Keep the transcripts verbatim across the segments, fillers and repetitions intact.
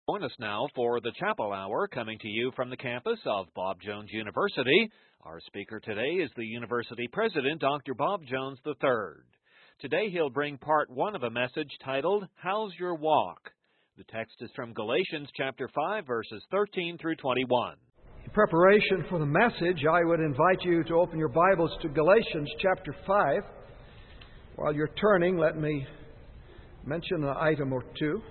Join us now for the Chapel Hour, coming to you from the campus of Bob Jones University. Our speaker today is the university president, Doctor Bob Jones the third. Today he'll bring part one of a message titled, How's Your Walk? The text is from Galatians chapter five, verses thirteen through twenty-one. In preparation for the message, I would invite you to open your Bibles to Galatians chapter five. While you're turning, let me mention an item or two.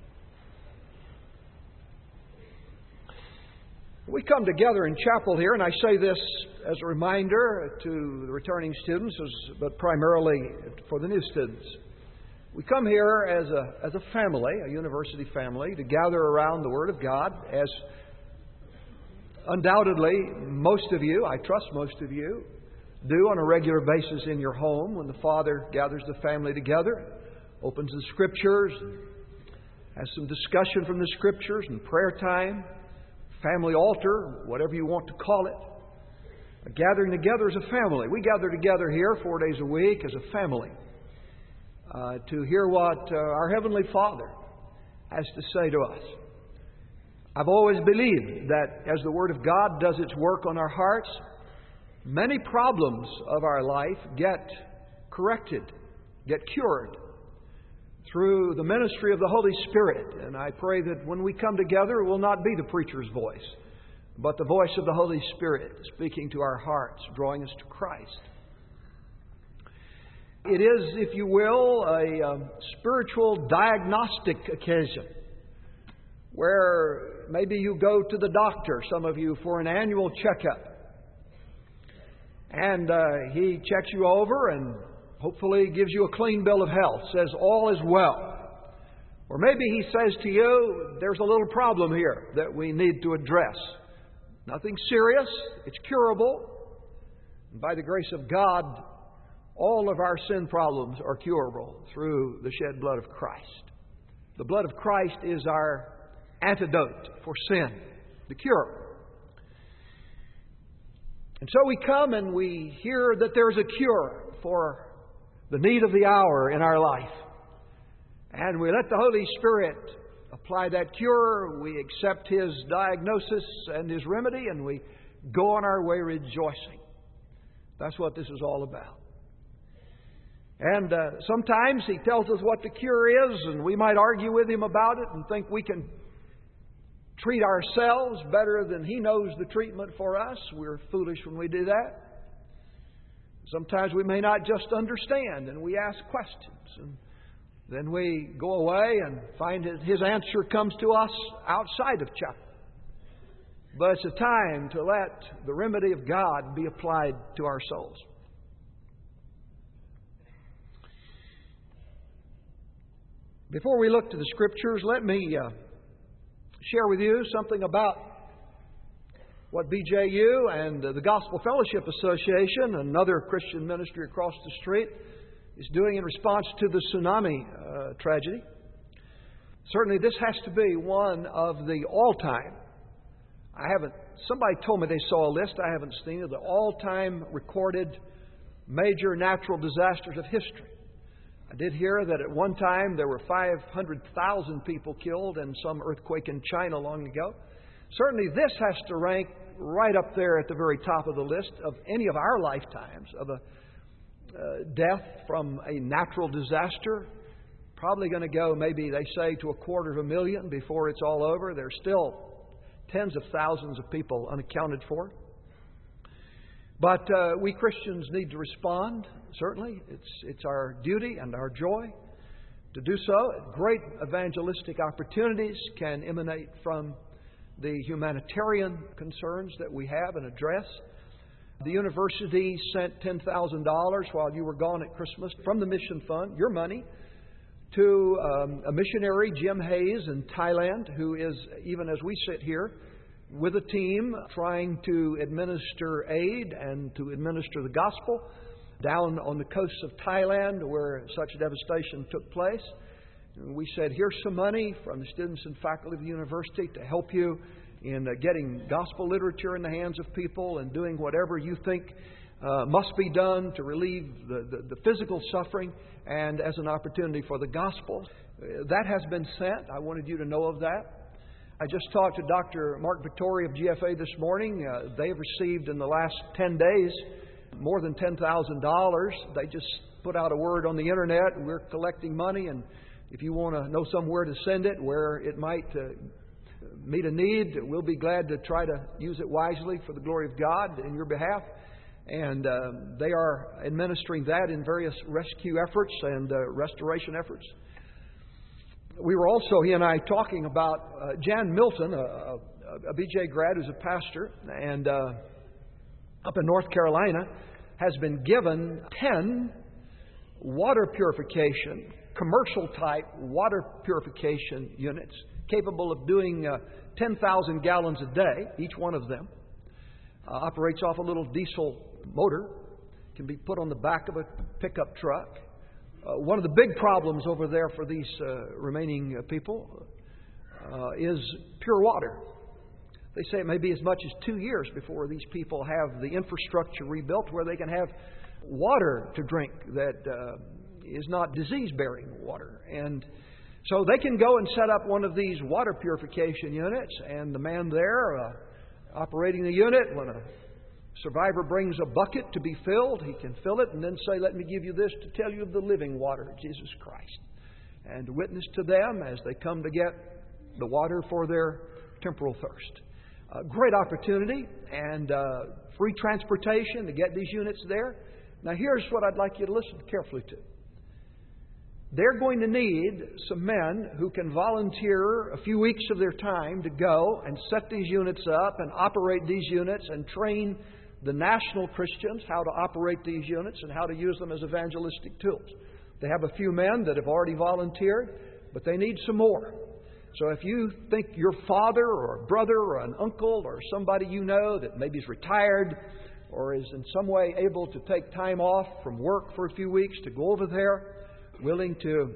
We come together in chapel here, and I say this as a reminder to the returning students, but primarily for the new students. We come here as a as a family, a university family, to gather around the Word of God, as undoubtedly most of you, I trust most of you, do on a regular basis in your home when the Father gathers the family together, opens the Scriptures, has some discussion from the Scriptures and prayer time, family altar, whatever you want to call it. A gathering together as a family. We gather together here four days a week as a family uh, to hear what uh, our Heavenly Father has to say to us. I've always believed that as the Word of God does its work on our hearts, many problems of our life get corrected, get cured through the ministry of the Holy Spirit. And I pray that when we come together, it will not be the preacher's voice, but the voice of the Holy Spirit speaking to our hearts, drawing us to Christ. It is, if you will, a um, spiritual diagnostic occasion where maybe you go to the doctor, some of you, for an annual checkup. And uh, he checks you over and hopefully gives you a clean bill of health, says all is well. Or maybe he says to you, there's a little problem here that we need to address. Nothing serious, it's curable. And by the grace of God, all of our sin problems are curable through the shed blood of Christ. The blood of Christ is our antidote for sin, the cure. And so we come and we hear that there's a cure for the need of the hour in our life. And we let the Holy Spirit apply that cure. We accept His diagnosis and His remedy, and we go on our way rejoicing. That's what this is all about. And uh, sometimes He tells us what the cure is, and we might argue with Him about it and think we can treat ourselves better than He knows the treatment for us. We're foolish when we do that. Sometimes we may not just understand, and we ask questions. And then we go away and find that His answer comes to us outside of chapel. But it's a time to let the remedy of God be applied to our souls. Before we look to the Scriptures, let me uh, share with you something about what B J U and the Gospel Fellowship Association, another Christian ministry across the street, is doing in response to the tsunami uh, tragedy. Certainly this has to be one of the all-time, I haven't, somebody told me they saw a list, I haven't seen it, the all-time recorded major natural disasters of history. I did hear that at one time there were five hundred thousand people killed in some earthquake in China long ago. Certainly this has to rank right up there at the very top of the list of any of our lifetimes of a uh, death from a natural disaster. Probably going to go, maybe they say, to a quarter of a million before it's all over. There's still tens of thousands of people unaccounted for. But uh, we Christians need to respond, certainly. It's, it's our duty and our joy to do so. Great evangelistic opportunities can emanate from the humanitarian concerns that we have and address. The university sent ten thousand dollars while you were gone at Christmas from the mission fund, your money, to um, a missionary, Jim Hayes, in Thailand, who is, even as we sit here, with a team trying to administer aid and to administer the gospel down on the coast of Thailand where such devastation took place. We said, here's some money from the students and faculty of the university to help you in uh, getting gospel literature in the hands of people and doing whatever you think uh, must be done to relieve the, the, the physical suffering and as an opportunity for the gospel. Uh, that has been sent. I wanted you to know of that. I just talked to Doctor Mark Vittori of G F A this morning. Uh, they've received in the last ten days more than ten thousand dollars. They just put out a word on the internet. We're collecting money, and if you want to know somewhere to send it where it might uh, meet a need, we'll be glad to try to use it wisely for the glory of God in your behalf. And uh, they are administering that in various rescue efforts and uh, restoration efforts. We were also, he and I, talking about uh, Jan Milton, a, a, a B J grad who's a pastor, and uh, up in North Carolina, has been given ten water purification, commercial-type water purification units capable of doing uh, ten thousand gallons a day, each one of them. Uh, operates off a little diesel motor, can be put on the back of a pickup truck. Uh, one of the big problems over there for these uh, remaining uh, people uh, is pure water. They say it may be as much as two years before these people have the infrastructure rebuilt where they can have water to drink that uh, is not disease-bearing water. And so they can go and set up one of these water purification units, and the man there uh, operating the unit, when a survivor brings a bucket to be filled, he can fill it and then say, "Let me give you this to tell you of the living water, Jesus Christ," and witness to them as they come to get the water for their temporal thirst. Uh, great opportunity and uh, free transportation to get these units there. Now here's what I'd like you to listen carefully to. They're going to need some men who can volunteer a few weeks of their time to go and set these units up and operate these units and train the national Christians how to operate these units and how to use them as evangelistic tools. They have a few men that have already volunteered, but they need some more. So if you think your father or a brother or an uncle or somebody you know that maybe is retired or is in some way able to take time off from work for a few weeks to go over there, willing to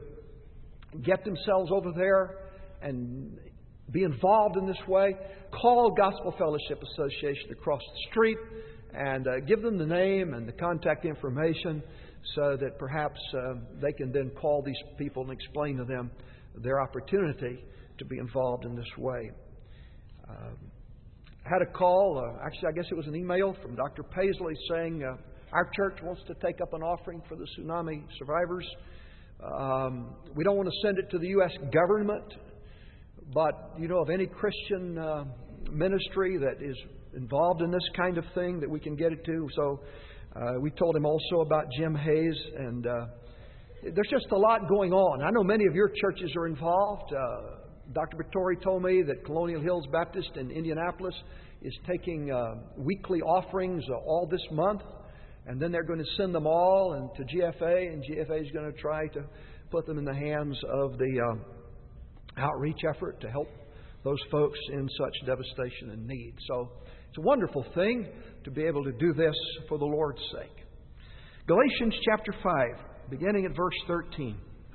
get themselves over there and be involved in this way, call Gospel Fellowship Association across the street and uh, give them the name and the contact information so that perhaps uh, they can then call these people and explain to them their opportunity to be involved in this way. Uh, I had a call, uh, actually I guess it was an email from Doctor Paisley saying uh, our church wants to take up an offering for the tsunami survivors. Um, we don't want to send it to the U S government, but you know of any Christian uh, ministry that is involved in this kind of thing that we can get it to. So uh, we told him also about Jim Hayes, and uh, there's just a lot going on. I know many of your churches are involved. Uh, Doctor Vittori told me that Colonial Hills Baptist in Indianapolis is taking uh, weekly offerings uh, all this month. And then they're going to send them all and to G F A, and G F A is going to try to put them in the hands of the uh, outreach effort to help those folks in such devastation and need. So it's a wonderful thing to be able to do this for the Lord's sake. Galatians chapter five, beginning at verse thirteen.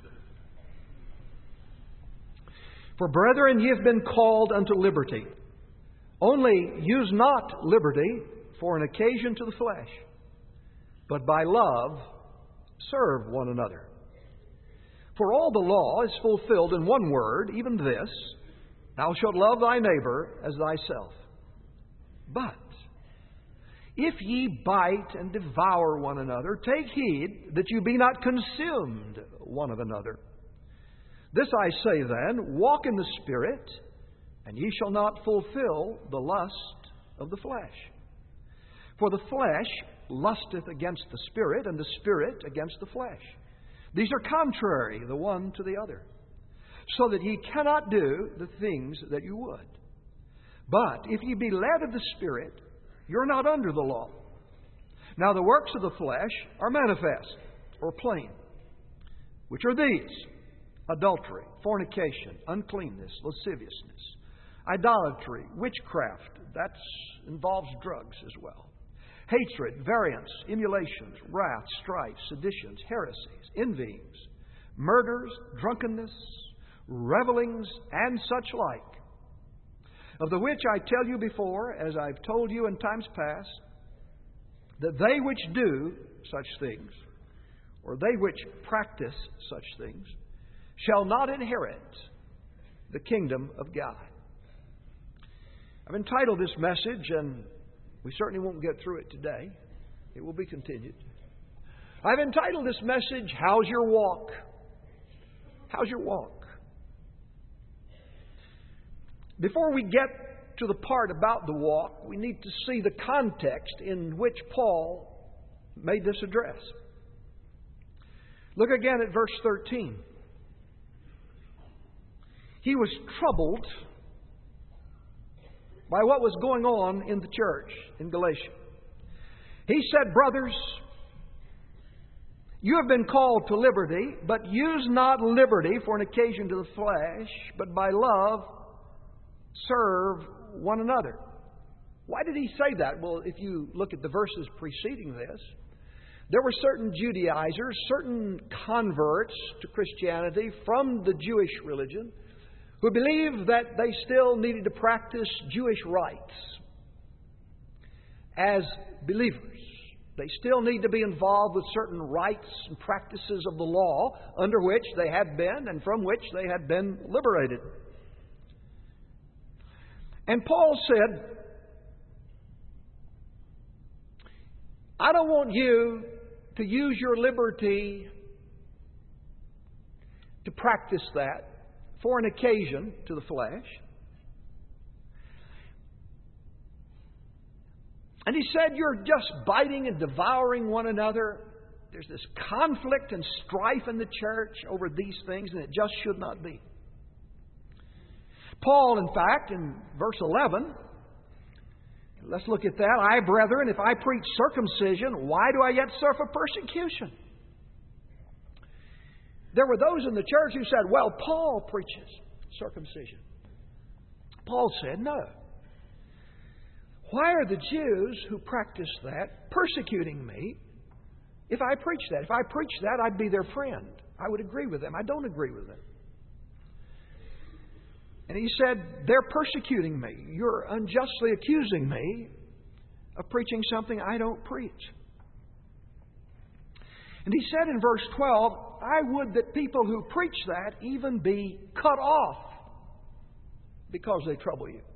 For brethren, ye have been called unto liberty. Only use not liberty for an occasion to the flesh, but by love serve one another. For all the law is fulfilled in one word, even this: thou shalt love thy neighbor as thyself. But if ye bite and devour one another, take heed that you be not consumed one of another. This I say then, walk in the Spirit, and ye shall not fulfill the lust of the flesh. For the flesh lusteth against the Spirit, and the Spirit against the flesh. These are contrary the one to the other, so that ye cannot do the things that you would. But if ye be led of the Spirit, you're not under the law. Now the works of the flesh are manifest, or plain, which are these: adultery, fornication, uncleanness, lasciviousness, idolatry, witchcraft. That involves drugs as well. Hatred, variance, emulations, wrath, strife, seditions, heresies, envyings, murders, drunkenness, revelings, and such like. Of the which I tell you before, as I've told you in times past, that they which do such things, or they which practice such things, shall not inherit the kingdom of God. I've entitled this message, and we certainly won't get through it today. It will be continued. I've entitled this message, How's Your Walk? How's your walk? Before we get to the part about the walk, we need to see the context in which Paul made this address. Look again at verse thirteen. He was troubled by what was going on in the church in Galatia. He said, brothers, you have been called to liberty, but use not liberty for an occasion to the flesh, but by love serve one another. Why did he say that? Well, if you look at the verses preceding this, there were certain Judaizers, certain converts to Christianity from the Jewish religion, who believed that they still needed to practice Jewish rites as believers. They still need to be involved with certain rites and practices of the law under which they had been and from which they had been liberated. And Paul said, I don't want you to use your liberty to practice that for an occasion to the flesh. And he said, you're just biting and devouring one another. There's this conflict and strife in the church over these things, and it just should not be. Paul, in fact, in verse eleven, let's look at that. I, brethren, if I preach circumcision, why do I yet suffer persecution? There were those in the church who said, well, Paul preaches circumcision. Paul said, no. Why are the Jews who practice that persecuting me if I preach that? If I preach that, I'd be their friend. I would agree with them. I don't agree with them. And he said, they're persecuting me. You're unjustly accusing me of preaching something I don't preach. And he said in verse twelve, I would that people who preach that even be cut off because they trouble you.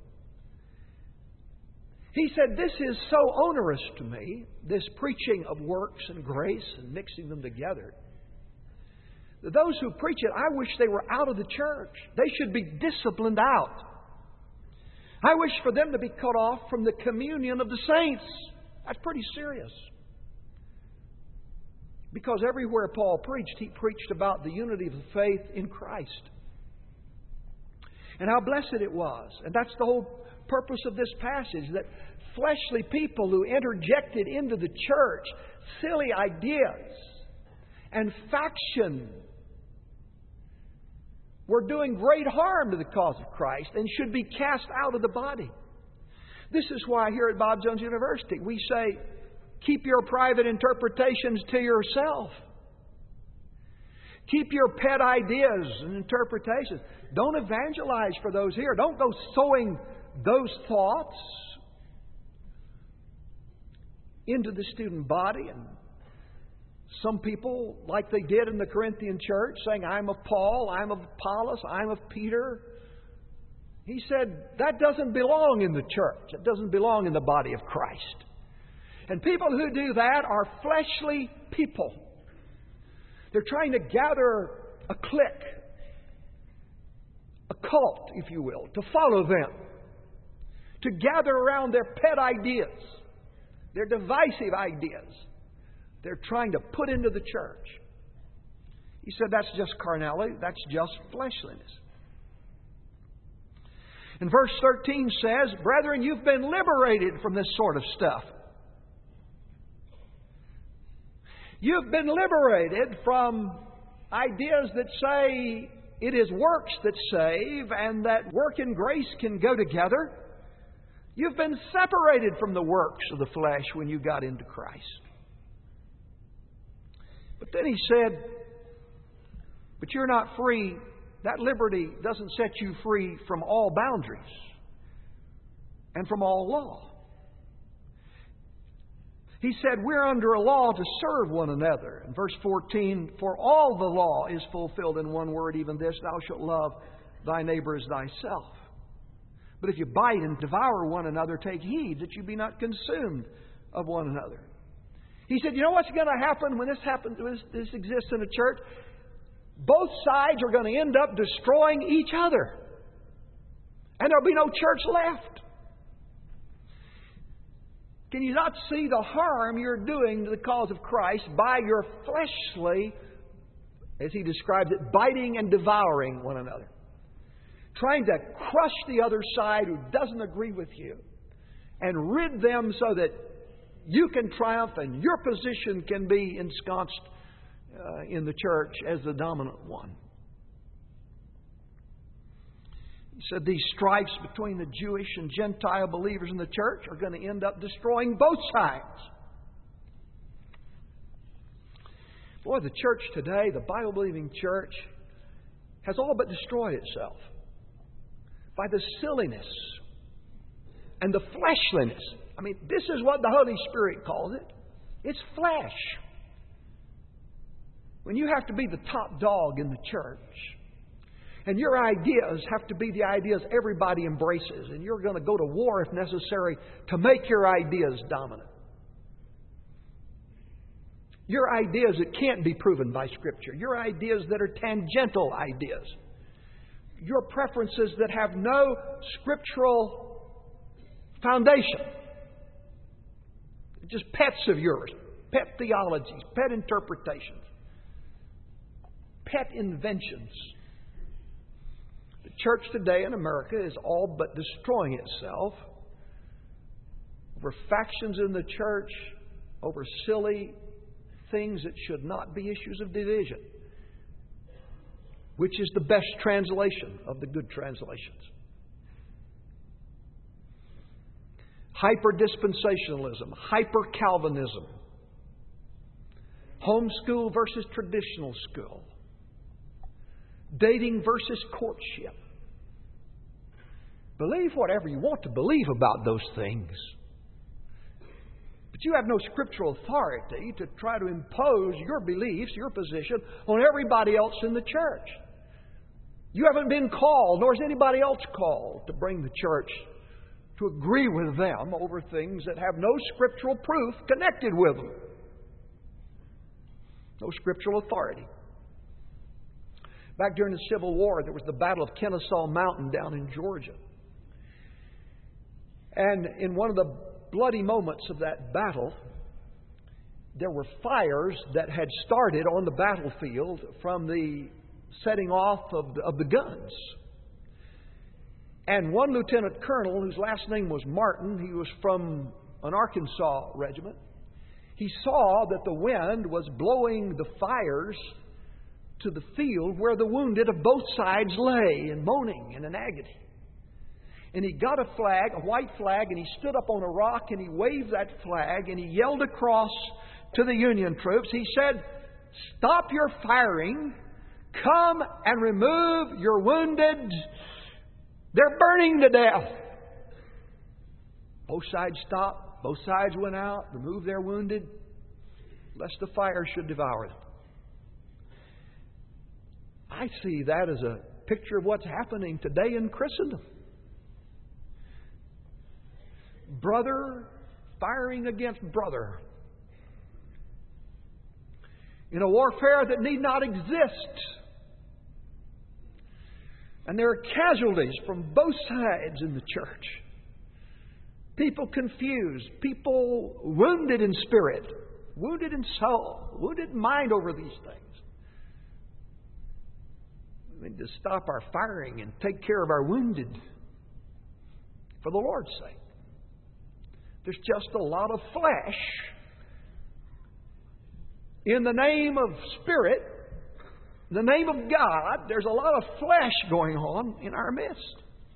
He said, this is so onerous to me, this preaching of works and grace and mixing them together. Those who preach it, I wish they were out of the church. They should be disciplined out. I wish for them to be cut off from the communion of the saints. That's pretty serious. Because everywhere Paul preached, he preached about the unity of the faith in Christ. And how blessed it was. And that's the whole purpose of this passage, that fleshly people who interjected into the church silly ideas and faction were doing great harm to the cause of Christ and should be cast out of the body. This is why here at Bob Jones University we say, keep your private interpretations to yourself. Keep your pet ideas and interpretations. Don't evangelize for those here. Don't go sowing those thoughts into the student body. And some people, like they did in the Corinthian church, saying, I'm of Paul, I'm of Apollos, I'm of Peter. He said, that doesn't belong in the church. It doesn't belong in the body of Christ. And people who do that are fleshly people. They're trying to gather a clique, a cult, if you will, to follow them, to gather around their pet ideas, their divisive ideas. They're trying to put into the church. He said that's just carnality, that's just fleshliness. And verse thirteen says, brethren, you've been liberated from this sort of stuff. You've been liberated from ideas that say it is works that save and that work and grace can go together. You've been separated from the works of the flesh when you got into Christ. But then he said, but you're not free. That liberty doesn't set you free from all boundaries and from all law. He said, we're under a law to serve one another. In verse fourteen, for all the law is fulfilled in one word, even this, thou shalt love thy neighbor as thyself. But if you bite and devour one another, take heed that you be not consumed of one another. He said, you know what's going to happen when this happens, when this, this exists in a church? Both sides are going to end up destroying each other. And there'll be no church left. Can you not see the harm you're doing to the cause of Christ by your fleshly, as he describes it, biting and devouring one another? Trying to crush the other side who doesn't agree with you and rid them so that you can triumph and your position can be ensconced uh, in the church as the dominant one. He said these strifes between the Jewish and Gentile believers in the church are going to end up destroying both sides. Boy, the church today, the Bible-believing church, has all but destroyed itself by the silliness and the fleshliness. I mean, this is what the Holy Spirit calls it. It's flesh. When you have to be the top dog in the church, and your ideas have to be the ideas everybody embraces, and you're going to go to war if necessary to make your ideas dominant. Your ideas that can't be proven by Scripture. Your ideas that are tangential ideas. Your preferences that have no scriptural foundation. Just pets of yours. Pet theologies. Pet interpretations. Pet inventions. The church today in America is all but destroying itself over factions in the church, over silly things that should not be issues of division, which is the best translation of the good translations. Hyper-dispensationalism, hyper-Calvinism, homeschool versus traditional school, dating versus courtship. Believe whatever you want to believe about those things. But you have no scriptural authority to try to impose your beliefs, your position, on everybody else in the church. You haven't been called, nor is anybody else called, to bring the church to agree with them over things that have no scriptural proof connected with them. No scriptural authority. Back during the Civil War, there was the Battle of Kennesaw Mountain down in Georgia. And in one of the bloody moments of that battle, there were fires that had started on the battlefield from the setting off of the, of the guns. And one lieutenant colonel, whose last name was Martin, he was from an Arkansas regiment, he saw that the wind was blowing the fires to the field where the wounded of both sides lay and moaning and in agony. And he got a flag, a white flag, and he stood up on a rock and he waved that flag and he yelled across to the Union troops. He said, "Stop your firing. Come and remove your wounded. They're burning to death." Both sides stopped. Both sides went out, removed their wounded, lest the fire should devour them. I see that as a picture of what's happening today in Christendom. Brother firing against brother in a warfare that need not exist. And there are casualties from both sides in the church. People confused, people wounded in spirit, wounded in soul, wounded in mind over these things. We need to stop our firing and take care of our wounded for the Lord's sake. There's just a lot of flesh in the name of Spirit, in the name of God. There's a lot of flesh going on in our midst.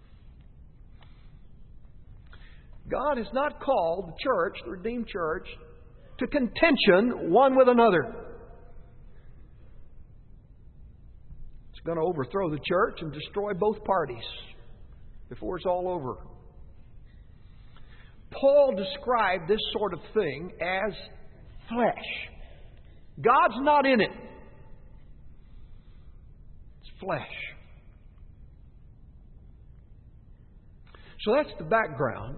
God has not called the church, the redeemed church, to contention one with another. It's going to overthrow the church and destroy both parties before it's all over. Paul described this sort of thing as flesh. God's not in it. It's flesh. So that's the background.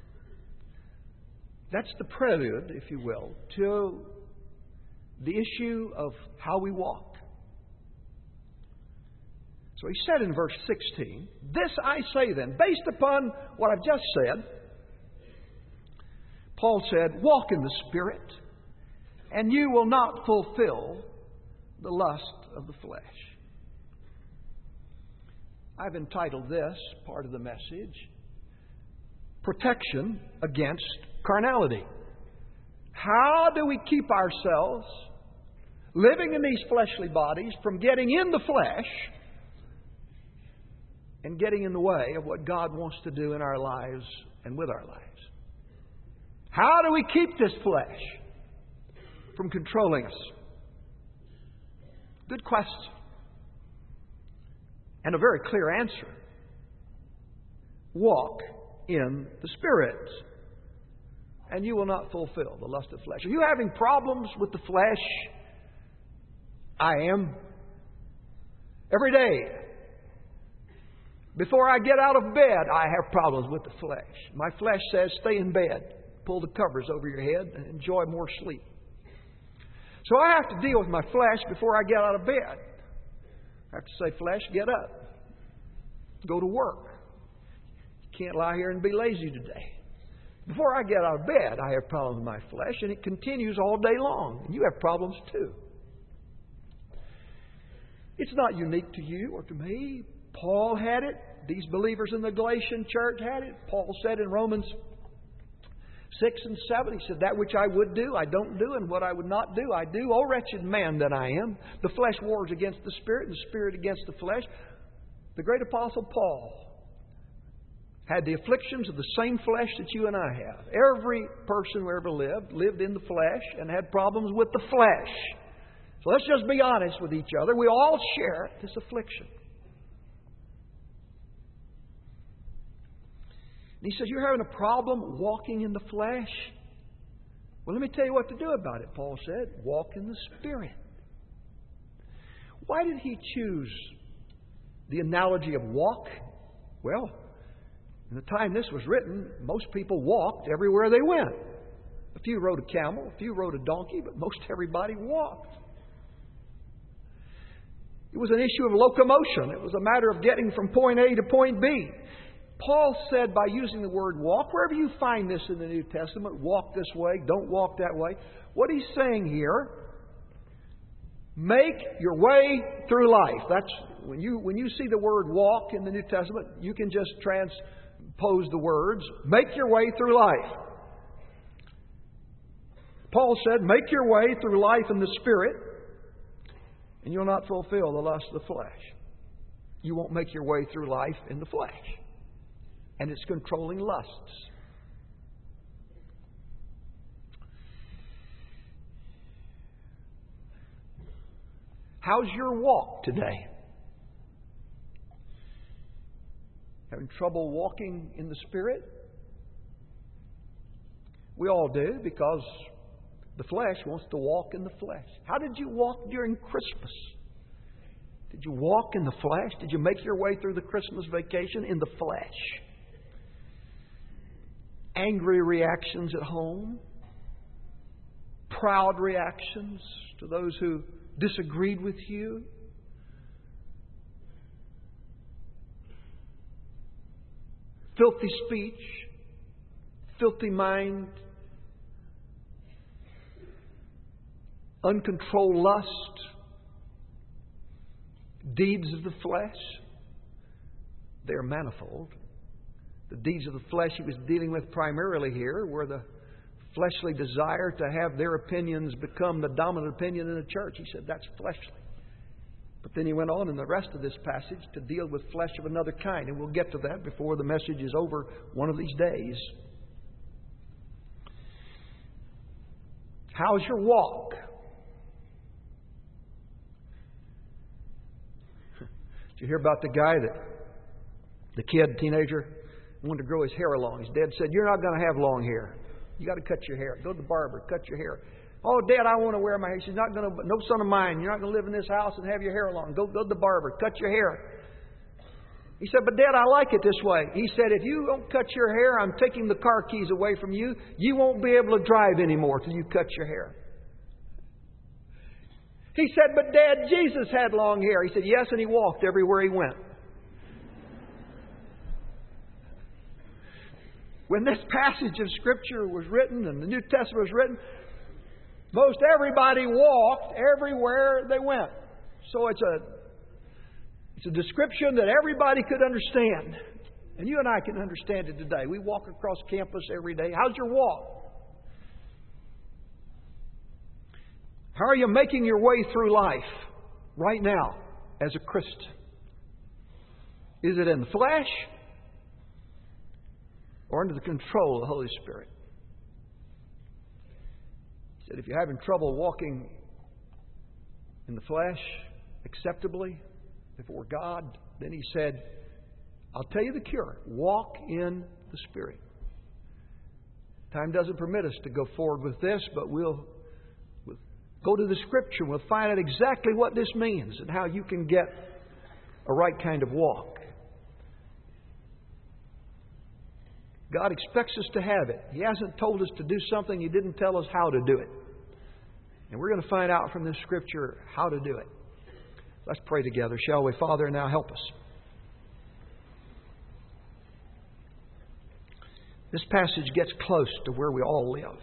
That's the prelude, if you will, to the issue of how we walk. So he said in verse sixteen, "This I say then," based upon what I've just said, Paul said, "Walk in the Spirit, and you will not fulfill the lust of the flesh." I've entitled this part of the message, "Protection Against Carnality." How do we keep ourselves living in these fleshly bodies from getting in the flesh and getting in the way of what God wants to do in our lives and with our lives? How do we keep this flesh from controlling us? Good question. And a very clear answer. Walk in the Spirit, and you will not fulfill the lust of the flesh. Are you having problems with the flesh? I am. Every day. Before I get out of bed, I have problems with the flesh. My flesh says, stay in bed. Pull the covers over your head and enjoy more sleep. So I have to deal with my flesh before I get out of bed. I have to say, flesh, get up. Go to work. You can't lie here and be lazy today. Before I get out of bed, I have problems with my flesh, and it continues all day long. And you have problems too. It's not unique to you or to me. Paul had it. These believers in the Galatian church had it. Paul said in Romans six and seven, he said, that which I would do, I don't do, and what I would not do, I do. O wretched man that I am. The flesh wars against the Spirit, and the Spirit against the flesh. The great apostle Paul had the afflictions of the same flesh that you and I have. Every person who ever lived, lived in the flesh and had problems with the flesh. So let's just be honest with each other. We all share this affliction. And he says, you're having a problem walking in the flesh? Well, let me tell you what to do about it, Paul said. Walk in the Spirit. Why did he choose the analogy of walk? Well, in the time this was written, most people walked everywhere they went. A few rode a camel, a few rode a donkey, but most everybody walked. It was an issue of locomotion. It was a matter of getting from point A to point B. Paul said by using the word walk, wherever you find this in the New Testament, walk this way, don't walk that way. What he's saying here, make your way through life. That's when you when you see the word walk in the New Testament, you can just transpose the words, make your way through life. Paul said, make your way through life in the Spirit, and you'll not fulfill the lust of the flesh. You won't make your way through life in the flesh and its controlling lusts. How's your walk today? Having trouble walking in the Spirit? We all do, because the flesh wants to walk in the flesh. How did you walk during Christmas? Did you walk in the flesh? Did you make your way through the Christmas vacation in the flesh? Angry reactions at home? Proud reactions to those who disagreed with you? Filthy speech? Filthy mind? Uncontrolled lust? Deeds of the flesh? They are manifold. The deeds of the flesh he was dealing with primarily here were the fleshly desire to have their opinions become the dominant opinion in the church. He said that's fleshly. But then he went on in the rest of this passage to deal with flesh of another kind. And we'll get to that before the message is over one of these days. How's your walk? Did you hear about the guy that, the kid, teenager, wanted to grow his hair long? His dad said, you're not going to have long hair. You got to cut your hair. Go to the barber, cut your hair. Oh, Dad, I want to wear my hair. She's not going to, no son of mine, you're not going to live in this house and have your hair long. Go, go to the barber, cut your hair. He said, but Dad, I like it this way. He said, if you don't cut your hair, I'm taking the car keys away from you. You won't be able to drive anymore till you cut your hair. He said, but Dad, Jesus had long hair. He said, yes, and he walked everywhere he went. When this passage of Scripture was written and the New Testament was written, most everybody walked everywhere they went. So it's a It's a description that everybody could understand. And you and I can understand it today. We walk across campus every day. How's your walk? How are you making your way through life right now as a Christian? Is it in the flesh or under the control of the Holy Spirit? He said, if you're having trouble walking in the flesh acceptably before God, then He said, I'll tell you the cure. Walk in the Spirit. Time doesn't permit us to go forward with this, but we'll, we'll go to the Scripture and we'll find out exactly what this means and how you can get a right kind of walk. God expects us to have it. He hasn't told us to do something. He didn't tell us how to do it. And we're going to find out from this Scripture how to do it. Let's pray together, shall we? Father, now help us. This passage gets close to where we all live.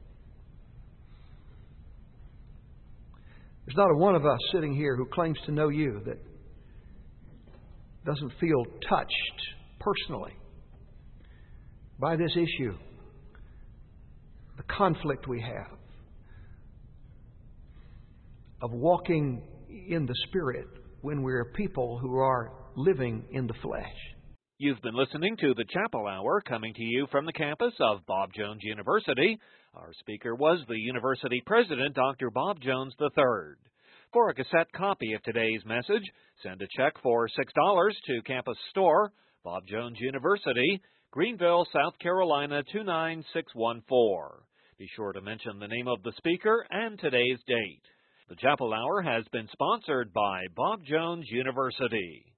There's not a one of us sitting here who claims to know You that doesn't feel touched personally by this issue, the conflict we have of walking in the Spirit when we're people who are living in the flesh. You've been listening to the Chapel Hour, coming to you from the campus of Bob Jones University. Our speaker was the university president, Doctor Bob Jones the third. For a cassette copy of today's message, send a check for six dollars to Campus Store, Bob Jones University, Greenville, South Carolina two nine six one four. Be sure to mention the name of the speaker and today's date. The Chapel Hour has been sponsored by Bob Jones University.